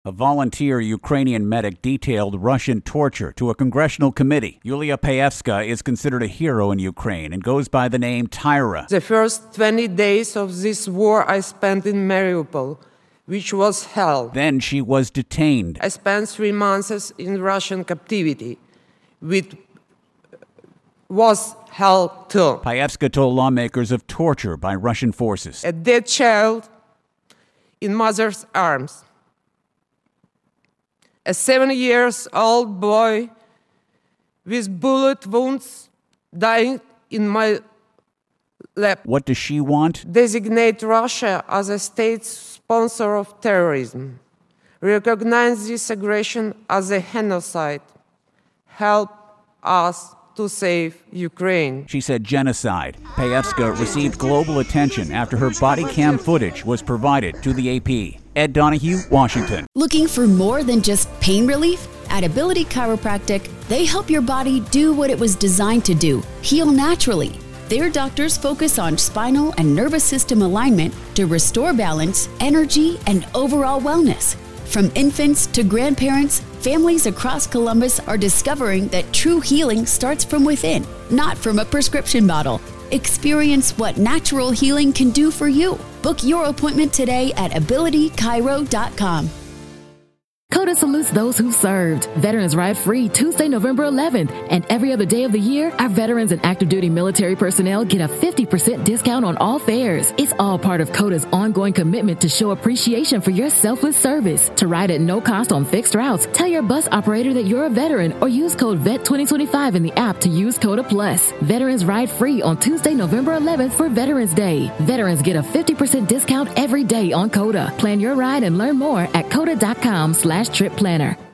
A volunteer Ukrainian medic detailed Russian torture to a congressional committee. Yulia Payevska is considered a hero in Ukraine and goes by the name Tyra. The first 20 days of this war I spent in Mariupol, which was hell. Then she was detained. I spent 3 months in Russian captivity, which was hell too. Payevska told lawmakers of torture by Russian forces. A dead child in mother's arms. A 7-year-old boy with bullet wounds dying in my lap. What does she want? Designate Russia as a state sponsor of terrorism. Recognize this aggression as a genocide. Help us to save Ukraine. She said genocide. Payevska received global attention after her body cam footage was provided to the AP. Ed Donahue, Washington. Looking for more than just pain relief? At Ability Chiropractic, they help your body do what it was designed to do, heal naturally. Their doctors focus on spinal and nervous system alignment to restore balance, energy, and overall wellness. From infants to grandparents, families across Columbus are discovering that true healing starts from within, not from a prescription bottle. Experience what natural healing can do for you. Book your appointment today at abilitychiro.com. COTA salutes those who served. Veterans Ride Free Tuesday, November 11th. And every other day of the year, our veterans and active duty military personnel get a 50% discount on all fares. It's all part of COTA's ongoing commitment to show appreciation for your selfless service. To ride at no cost on fixed routes, tell your bus operator that you're a veteran or use code VET2025 in the app to use COTA Plus. Veterans Ride Free on Tuesday, November 11th for Veterans Day. Veterans get a 50% discount every day on COTA. Plan your ride and learn more at COTA.com/trip planner.